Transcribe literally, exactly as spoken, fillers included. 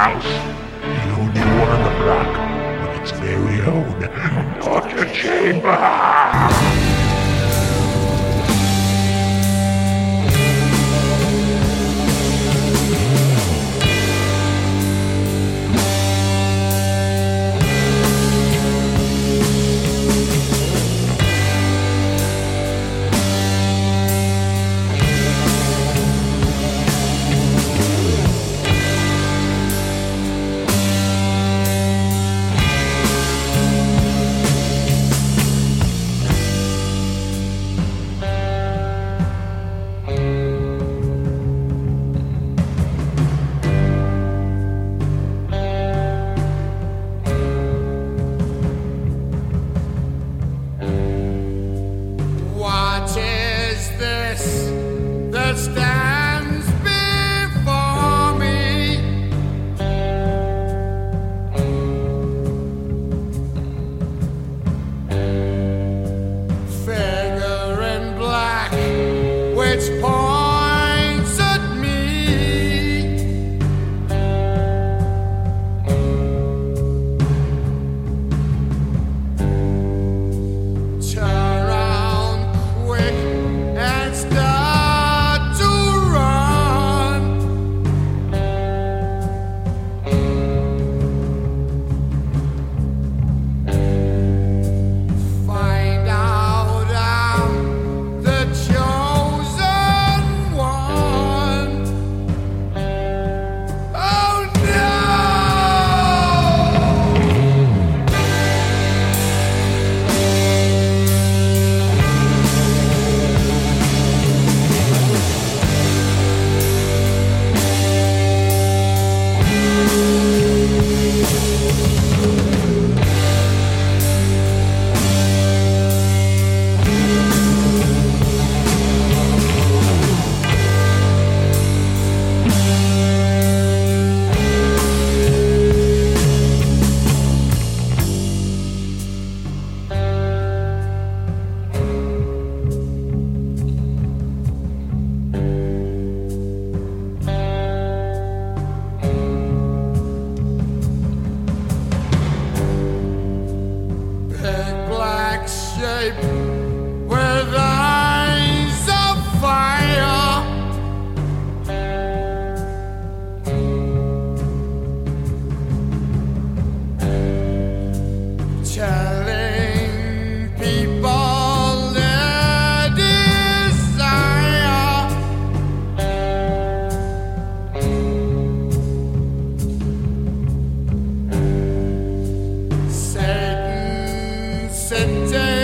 house. The only one on the block with its very own torture chamber. That stands before me, figure in black which points at me. Turn around quick and start to run. Find out I'm the chosen one. Oh no! Big black shape with eyes of fire, telling people their desire. Satan sitting